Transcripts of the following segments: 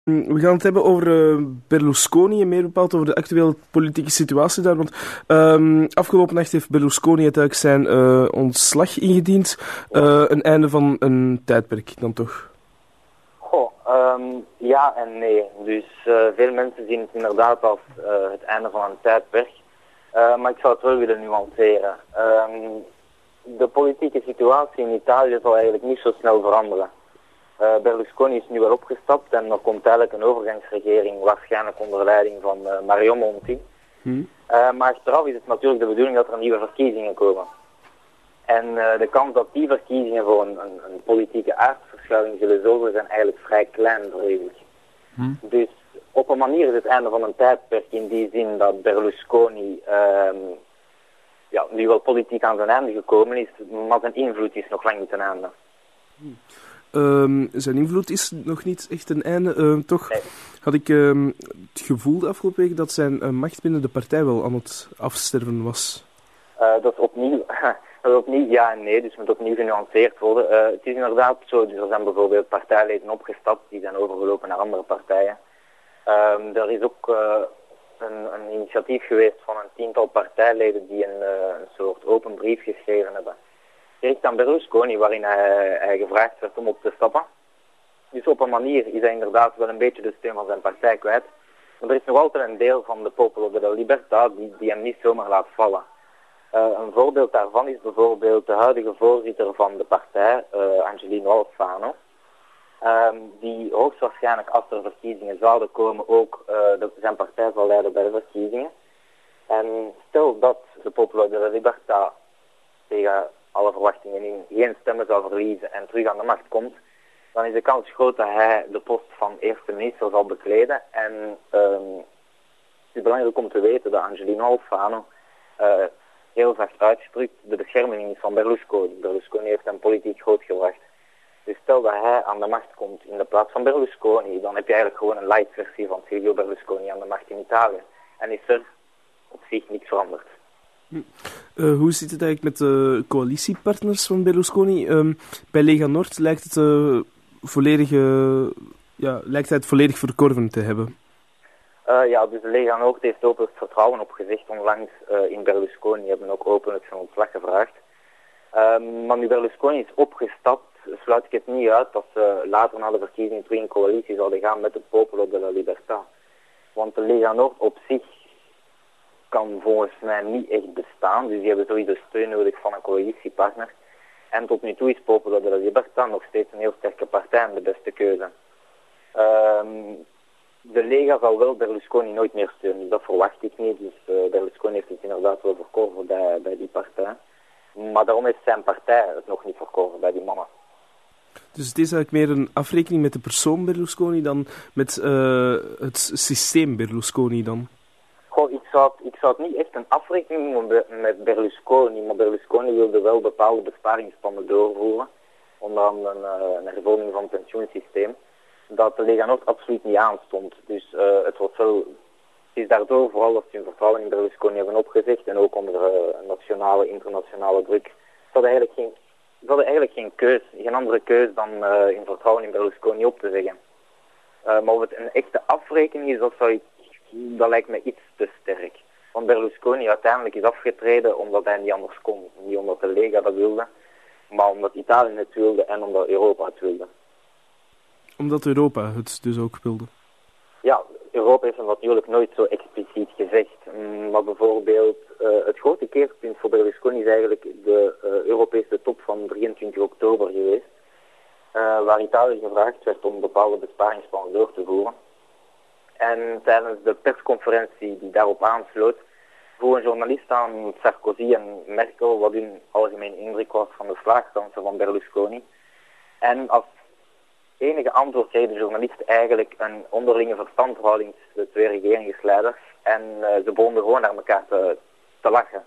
We gaan het hebben over Berlusconi en meer bepaald over de actuele politieke situatie daar. Want afgelopen nacht heeft Berlusconi uiteindelijk zijn ontslag ingediend. Een einde van een tijdperk dan toch? Goh, ja en nee. Dus veel mensen zien het inderdaad als het einde van een tijdperk. Maar ik zou het wel willen nuanceren. De politieke situatie in Italië zal eigenlijk niet zo snel veranderen. Berlusconi is nu wel opgestapt en er komt eigenlijk een overgangsregering, waarschijnlijk onder leiding van Mario Monti. Maar achteraf is het natuurlijk de bedoeling dat er nieuwe verkiezingen komen. En de kans dat die verkiezingen voor een politieke aardverschuiving zullen zorgen zijn eigenlijk vrij klein verredelijk. Dus op een manier is het einde van een tijdperk in die zin dat Berlusconi nu wel politiek aan zijn einde gekomen is, maar zijn invloed is nog lang niet ten einde. Zijn invloed is nog niet echt een einde. Toch had ik het gevoel de afgelopen week dat zijn macht binnen de partij wel aan het afsterven was. Dat is opnieuw ja en nee, dus moet opnieuw genuanceerd worden. Het is inderdaad zo, dus er zijn bijvoorbeeld partijleden opgestapt, die zijn overgelopen naar andere partijen. Er is ook een initiatief geweest van een 10-tal partijleden die een soort open brief geschreven hebben. Gericht aan Berlusconi, waarin hij gevraagd werd om op te stappen. Dus op een manier is hij inderdaad wel een beetje de steun van zijn partij kwijt. Maar er is nog altijd een deel van de Popolo della Libertà die hem niet zomaar laat vallen. Een voorbeeld daarvan is bijvoorbeeld de huidige voorzitter van de partij, Angelino Alfano. Die hoogstwaarschijnlijk als er verkiezingen zouden komen ook zijn partij zal leiden bij de verkiezingen. En stel dat de Popolo della Libertà tegen alle verwachtingen in geen stemmen zou verliezen en terug aan de macht komt, dan is de kans groot dat hij de post van eerste minister zal bekleden. En het is belangrijk om te weten dat Angelino Alfano heel zacht uitgedrukt de bescherming is van Berlusconi. Berlusconi heeft hem politiek grootgebracht. Dus stel dat hij aan de macht komt in de plaats van Berlusconi, dan heb je eigenlijk gewoon een light versie van Silvio Berlusconi aan de macht in Italië. En is er op zich niks veranderd. Hoe zit het eigenlijk met de coalitiepartners van Berlusconi? Bij Lega Nord lijkt hij het volledig verkorven te hebben. Dus de Lega Nord heeft openlijk vertrouwen opgezegd onlangs in Berlusconi. Die hebben ook openlijk zijn ontslag gevraagd. Maar nu Berlusconi is opgestapt, sluit ik het niet uit dat ze later na de verkiezingen terug in coalitie zouden gaan met de Popolo della Libertà. Want de Lega Nord op zich kan volgens mij niet echt bestaan. Dus die hebben sowieso steun nodig van een coalitiepartner. En tot nu toe is Popolo della Libertà nog steeds een heel sterke partij en de beste keuze. De Lega zal wel Berlusconi nooit meer steunen, dus dat verwacht ik niet. Dus Berlusconi heeft het inderdaad wel verkorven bij die partij. Maar daarom heeft zijn partij het nog niet verkorven bij die mannen. Dus het is eigenlijk meer een afrekening met de persoon Berlusconi dan met het systeem Berlusconi dan? Goh, ik zou het niet echt een afrekening noemen met Berlusconi, maar Berlusconi wilde wel bepaalde besparingsplannen doorvoeren, onder andere een hervorming van het pensioensysteem, dat de Lega Nord absoluut niet aanstond. Dus het is daardoor vooral dat ze hun vertrouwen in Berlusconi hebben opgezegd en ook onder nationale, internationale druk. Ze hadden eigenlijk geen andere keus dan hun vertrouwen in Berlusconi op te zeggen. Maar of het een echte afrekening is, dat lijkt me iets te sterk. Want Berlusconi uiteindelijk is afgetreden omdat hij niet anders kon. Niet omdat de Lega dat wilde, maar omdat Italië het wilde en omdat Europa het wilde. Omdat Europa het dus ook wilde? Ja, Europa heeft het natuurlijk nooit zo expliciet gezegd. Maar bijvoorbeeld het grote keerpunt voor Berlusconi is eigenlijk de Europese top van 23 oktober geweest. Waar Italië gevraagd werd om bepaalde besparingsplannen door te voeren. En tijdens de persconferentie die daarop aansloot, vroeg een journalist aan Sarkozy en Merkel wat hun algemene indruk was van de slaagkansen van Berlusconi. En als enige antwoord kreeg de journalist eigenlijk een onderlinge verstandhouding tussen de twee regeringsleiders. En ze begonnen gewoon naar elkaar te lachen.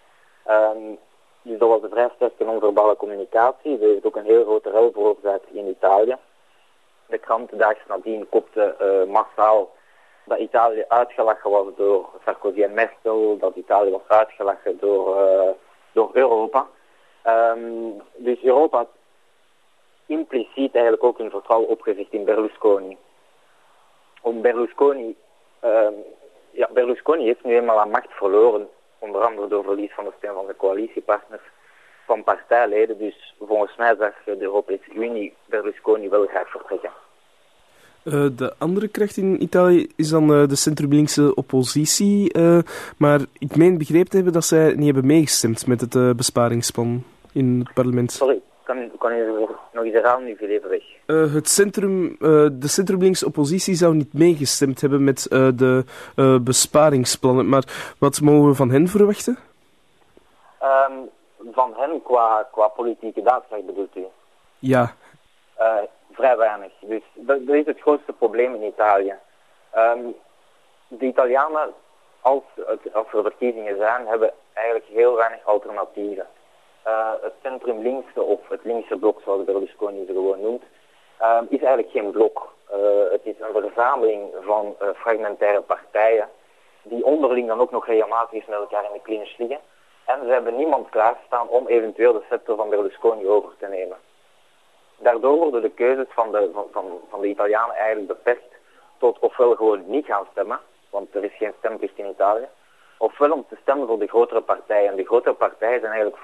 Dus dat was een vrij sterke non-verbale communicatie. Er heeft ook een heel grote rel veroorzaakt in Italië. De kranten daags nadien kopten massaal dat Italië uitgelachen was door Sarkozy en Merkel, dat Italië was uitgelachen door Europa. Dus Europa had impliciet eigenlijk ook hun vertrouwen opgezegd in Berlusconi. Berlusconi heeft nu eenmaal aan macht verloren, onder andere door verlies van de steun van de coalitiepartners, van partijleden. Dus volgens mij zag de Europese Unie Berlusconi wel graag vertrekken. De andere kracht in Italië is dan de centrum-linkse oppositie. Maar ik meen begrepen te hebben dat zij niet hebben meegestemd met het besparingsplan in het parlement. Sorry, kan u nog eens herhalen? Nu viel even weg. De centrum-linkse oppositie zou niet meegestemd hebben met de besparingsplannen. Maar wat mogen we van hen verwachten? Van hen qua politieke daadkracht bedoelt u? Ja. Vrij weinig. Dus dat is het grootste probleem in Italië. De Italianen, als er verkiezingen zijn, hebben eigenlijk heel weinig alternatieven. Het centrum-linkse of het linkse blok, zoals Berlusconi ze gewoon noemt, is eigenlijk geen blok. Het is een verzameling van fragmentaire partijen die onderling dan ook nog regelmatig met elkaar in de clinch liggen. En ze hebben niemand klaarstaan om eventueel de scepter van Berlusconi over te nemen. Daardoor worden de keuzes van de Italianen eigenlijk beperkt tot ofwel gewoon niet gaan stemmen, want er is geen stemplicht in Italië, ofwel om te stemmen voor de grotere partijen. En de grotere partijen zijn eigenlijk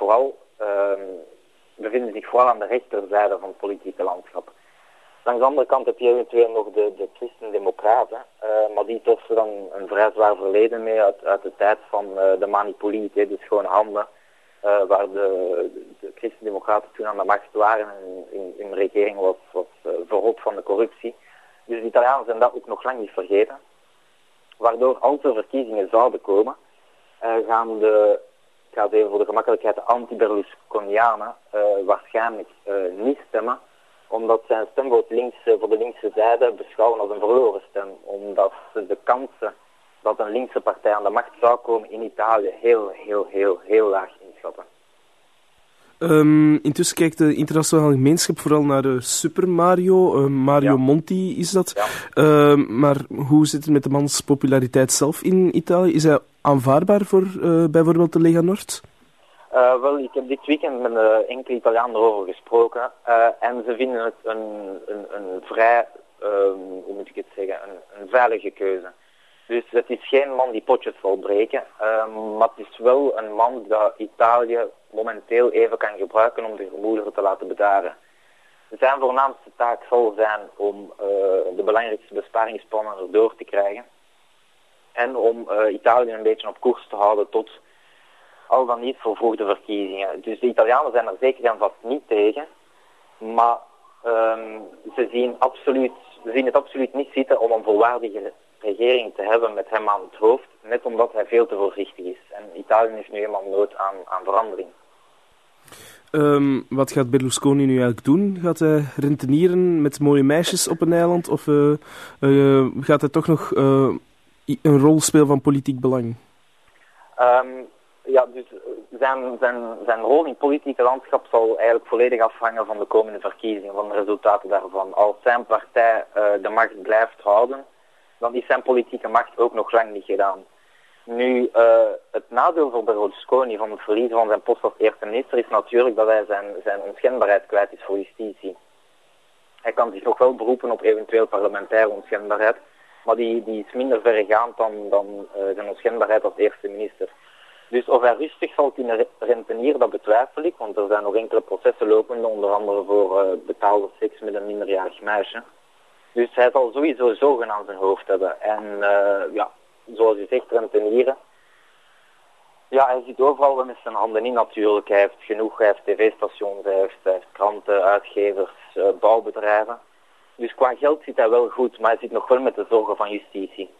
bevinden zich vooral aan de rechterzijde van het politieke landschap. Langs de andere kant heb je eventueel nog de Christen-Democraten, maar die torsen dan een vrij zwaar verleden mee uit de tijd van de Manipoliti, dus gewoon handen, waar de Christen-Democraten toen aan de macht waren en in regering was verrot van de corruptie. Dus de Italianen zijn dat ook nog lang niet vergeten. Waardoor als er verkiezingen zouden komen, gaan ik ga het even voor de gemakkelijkheid, de anti-Berlusconianen waarschijnlijk niet stemmen, omdat zij een stem voor de linkse zijde beschouwen als een verloren stem. Omdat ze de kansen dat een linkse partij aan de macht zou komen in Italië heel laag inschatten. Intussen kijkt de internationale gemeenschap vooral naar Super Mario. Mario Monti is dat. Ja. Maar hoe zit het met de mans populariteit zelf in Italië? Is hij aanvaardbaar voor bijvoorbeeld de Lega Nord? Wel, ik heb dit weekend met enkele Italianen erover gesproken. En ze vinden het een vrij, hoe moet ik het zeggen, een veilige keuze. Dus het is geen man die potjes zal breken, maar het is wel een man dat Italië momenteel even kan gebruiken om de gemoederen te laten bedaren. Zijn voornaamste taak zal zijn om de belangrijkste besparingsplannen erdoor te krijgen en om Italië een beetje op koers te houden tot al dan niet vervroegde verkiezingen. Dus de Italianen zijn er zeker en vast niet tegen, maar ze zien het absoluut niet zitten om een volwaardige regering te hebben met hem aan het hoofd, net omdat hij veel te voorzichtig is. En Italië heeft nu helemaal nood aan verandering. Wat gaat Berlusconi nu eigenlijk doen? Gaat hij rentenieren met mooie meisjes op een eiland? Of gaat hij toch nog een rol spelen van politiek belang? Dus zijn rol in het politieke landschap zal eigenlijk volledig afhangen van de komende verkiezingen, van de resultaten daarvan. Als zijn partij de macht blijft houden, dan is zijn politieke macht ook nog lang niet gedaan. Nu, het nadeel voor Berlusconi van het verliezen van zijn post als eerste minister is natuurlijk dat hij zijn onschendbaarheid kwijt is voor justitie. Hij kan zich nog wel beroepen op eventueel parlementaire onschendbaarheid, maar die is minder verregaand dan zijn onschendbaarheid als eerste minister. Dus of hij rustig zal kunnen rentenieren, dat betwijfel ik, want er zijn nog enkele processen lopende, onder andere voor betaalde seks met een minderjarig meisje. Dus hij zal sowieso zorgen aan zijn hoofd hebben. En zoals u zegt, rentenieren. Ja, hij zit overal wel met zijn handen in natuurlijk. Hij heeft genoeg, hij heeft tv-stations, hij heeft kranten, uitgevers, bouwbedrijven. Dus qua geld zit hij wel goed, maar hij zit nog wel met de zorgen van justitie.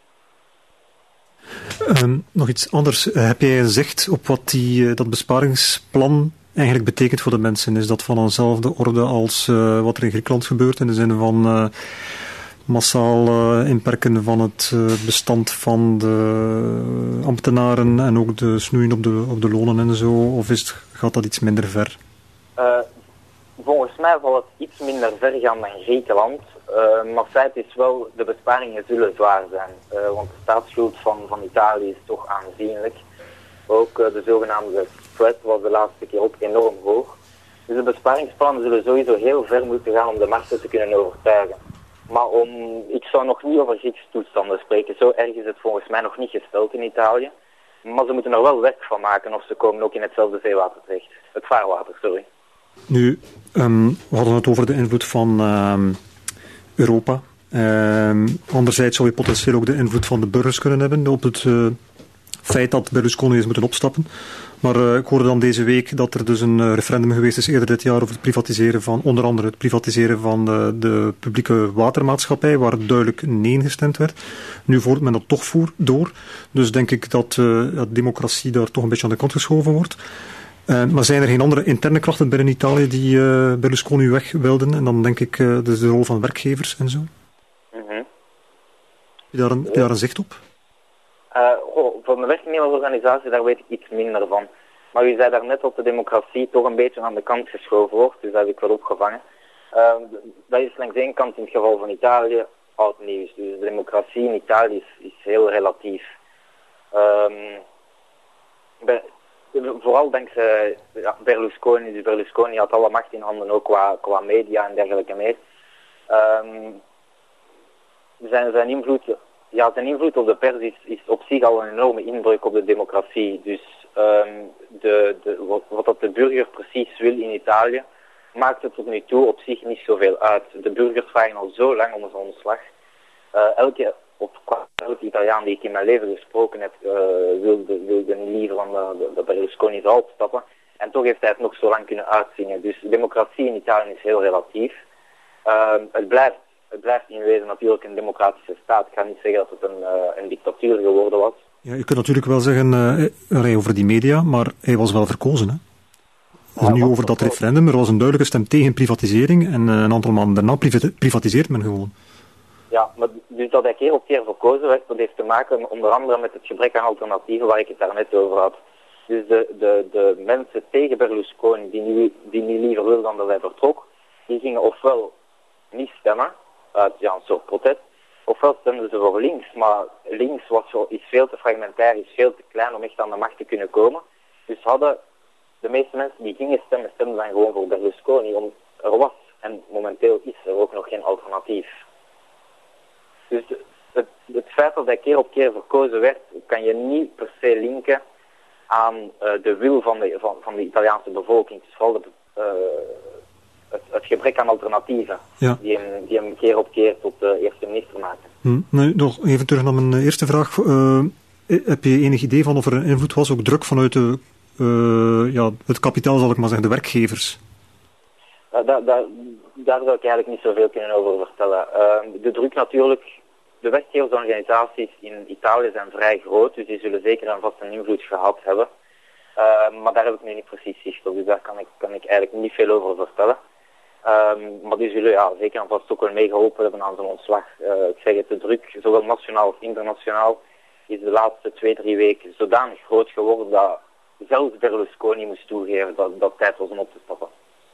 Nog iets anders. Heb jij gezegd op wat dat besparingsplan eigenlijk betekent voor de mensen? Is dat van eenzelfde orde als wat er in Griekenland gebeurt, in de zin van massaal inperken van het bestand van de ambtenaren en ook de snoeien op de lonen en zo? Of gaat dat iets minder ver? Volgens mij zal het iets minder ver gaan dan Griekenland. Maar feit is wel, de besparingen zullen zwaar zijn. Want de staatsschuld van Italië is toch aanzienlijk. Ook de zogenaamde spread was de laatste keer ook enorm hoog. Dus de besparingsplannen zullen sowieso heel ver moeten gaan om de markten te kunnen overtuigen. Maar ik zou nog niet over Griekse toestanden spreken. Zo erg is het volgens mij nog niet gesteld in Italië. Maar ze moeten er wel werk van maken of ze komen ook in hetzelfde zeewater terecht. Het vaarwater, sorry. Nu, we hadden het over de invloed van Europa. Anderzijds zou je potentieel ook de invloed van de burgers kunnen hebben op het feit dat Berlusconi is moeten opstappen. Maar ik hoorde dan deze week dat er dus een referendum geweest is eerder dit jaar over het privatiseren van, onder andere het privatiseren van de publieke watermaatschappij, waar duidelijk nee gestemd werd. Nu voert men dat toch door. Dus denk ik dat democratie daar toch een beetje aan de kant geschoven wordt. Maar zijn er geen andere interne krachten binnen Italië die Berlusconi weg wilden? En dan denk ik dus de rol van werkgevers en zo. Mm-hmm. Heb je daar een zicht op? Voor mijn werknemersorganisatie, daar weet ik iets minder van. Maar u zei daarnet dat de democratie toch een beetje aan de kant geschoven wordt, dus dat heb ik wel opgevangen. Dat is langs de ene kant in het geval van Italië oud nieuws. Dus de democratie in Italië is heel relatief. Vooral dankzij Berlusconi. Dus Berlusconi had alle macht in handen, ook qua media en dergelijke meer. Zijn invloed op de pers is op zich al een enorme inbreuk op de democratie. Dus wat de burger precies wil in Italië, maakt het tot nu toe op zich niet zoveel uit. De burgers vragen al zo lang om zijn ontslag. Elke Italiaan die ik in mijn leven gesproken heb, wilde niet liever dan de Berlusconi zou opstappen. En toch heeft hij het nog zo lang kunnen uitzingen. Dus democratie in Italië is heel relatief. Het blijft in wezen natuurlijk een democratische staat. Ik ga niet zeggen dat het een dictatuur geworden was. Ja, je kunt natuurlijk wel zeggen over die media, maar hij was wel verkozen, hè? Nu over dat referendum, er was een duidelijke stem tegen privatisering en een aantal maanden daarna privatiseert men gewoon. Ja, maar dus dat hij keer op keer verkozen werd, dat heeft te maken onder andere met het gebrek aan alternatieven waar ik het daarnet over had. Dus de mensen tegen Berlusconi, die niet liever wilden dan dat hij vertrok, die gingen ofwel niet stemmen, uit een soort protest, ofwel stemden ze voor links, maar links is veel te fragmentair, is veel te klein om echt aan de macht te kunnen komen. Dus de meeste mensen die gingen stemmen, stemden dan gewoon voor Berlusconi. Er was, en momenteel is er ook nog geen alternatief. Dus het feit dat hij keer op keer verkozen werd, kan je niet per se linken aan de wil van de Italiaanse bevolking. Het is vooral het gebrek aan alternatieven die hem keer op keer tot de eerste minister maakte. Nee, nog even terug naar mijn eerste vraag. Heb je enig idee van of er een invloed was, ook druk vanuit het kapitaal, zal ik maar zeggen, de werkgevers? Daar zou ik eigenlijk niet zoveel kunnen over vertellen. De druk natuurlijk, de werkgeversorganisaties in Italië zijn vrij groot, dus die zullen zeker en vast een invloed gehad hebben. Maar daar heb ik nu niet precies zicht op, dus daar kan ik eigenlijk niet veel over vertellen. Maar die zullen zeker en vast ook wel meegeholpen hebben aan zijn ontslag. Ik zeg het, de druk, zowel nationaal als internationaal, is de laatste 2-3 weken zodanig groot geworden dat zelfs Berlusconi moest toegeven dat tijd was om op te stappen.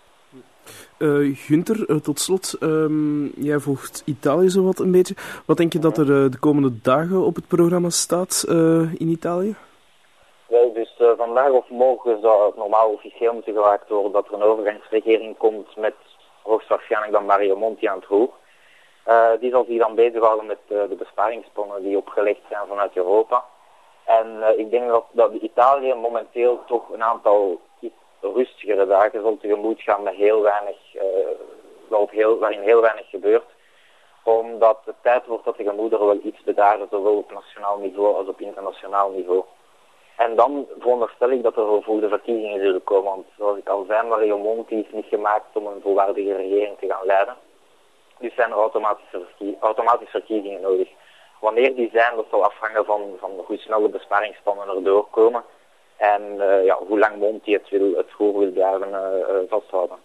Gunther, tot slot, jij volgt Italië zo wat een beetje. Wat denk je dat er de komende dagen op het programma staat in Italië? Wel, dus vandaag of morgen zou het normaal officieel moeten gemaakt worden dat er een overgangsregering komt met hoogstwaarschijnlijk dan Mario Monti aan het roer. Die zal zich dan bezighouden met de besparingsplannen die opgelegd zijn vanuit Europa. En ik denk dat Italië momenteel toch een aantal iets rustigere dagen zal tegemoet gaan met heel weinig, waarin heel weinig gebeurt. Omdat het tijd wordt dat de gemoederen wel iets bedaren, zowel op nationaal niveau als op internationaal niveau. En dan veronderstel ik dat er vervoerde verkiezingen zullen komen. Want zoals ik al zei, Mario Monti is niet gemaakt om een volwaardige regering te gaan leiden. Dus zijn er automatisch verkiezingen nodig. Wanneer die zijn, dat zal afhangen van hoe snel de besparingsplannen erdoor komen. En hoe lang Monti het roer wil blijven vasthouden.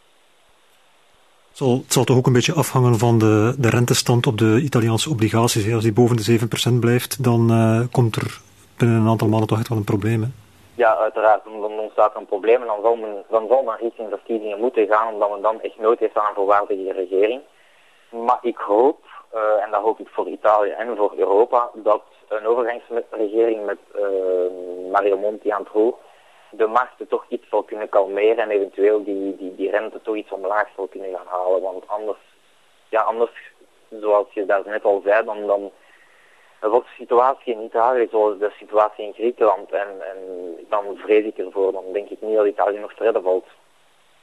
Het zal toch ook een beetje afhangen van de rentestand op de Italiaanse obligaties. Als die boven de 7% blijft, dan komt er binnen een aantal maanden toch echt wel een probleem. Hè? Ja, uiteraard. Dan ontstaat er een probleem en dan zal men richting verkiezingen moeten gaan, omdat men dan echt nood heeft aan een volwaardige regering. Maar ik hoop, en dat hoop ik voor Italië en voor Europa, dat een overgangsregering met Mario Monti aan het roer de markten toch iets zal kunnen kalmeren en eventueel die rente toch iets omlaag zal kunnen gaan halen. Want anders zoals je daar net al zei, dan wordt de situatie in Italië zoals de situatie in Griekenland. En dan vrees ik ervoor. Dan denk ik niet dat Italië nog te redden valt.